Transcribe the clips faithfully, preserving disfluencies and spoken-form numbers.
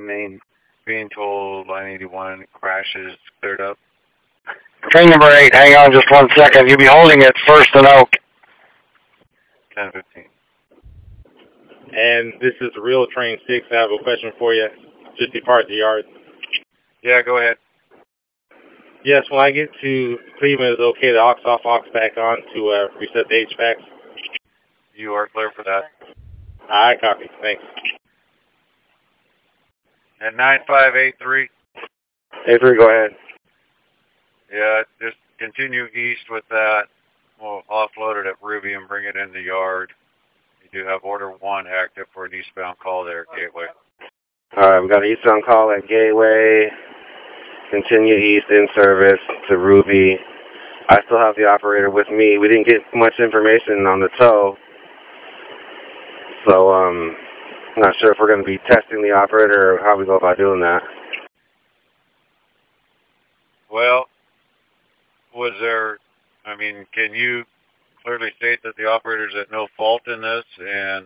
main, being told line eighty-one crashes cleared up. Train number eight, hang on just one second. You'll be holding it First and Oak. ten fifteen. And this is Real Train six. I have a question for you. Just depart the yard. Yeah, go ahead. Yes, when I get to Cleveland, is it okay to aux off, aux back on to uh, reset the H V A Cs? You are clear for that. I copy. Thanks. And nine five eight three. eight three, go ahead. Yeah, just continue east with that. We'll offload it at Ruby and bring it in the yard. You do have order one active for an eastbound call there at Gateway. All right, we got an eastbound call at Gateway. Continue east in service to Ruby. I still have the operator with me. We didn't get much information on the tow. So, um, I'm not sure if we're going to be testing the operator or how we go about doing that. Well, was there, I mean, can you clearly state that the operator's at no fault in this? And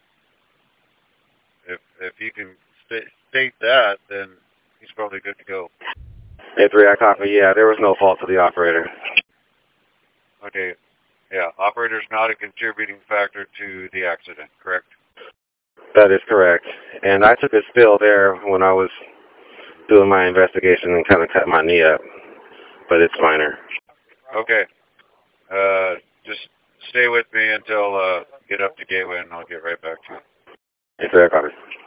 if if you can st state that, then he's probably good to go. eight three, I copy. Yeah, there was no fault to the operator. Okay. Yeah, operator's not a contributing factor to the accident, correct? That is correct. And I took a spill there when I was doing my investigation and kind of cut my knee up. But it's minor. Okay. Uh, just stay with me until uh, get up to Gateway, and I'll get right back to you. eight three, I copy.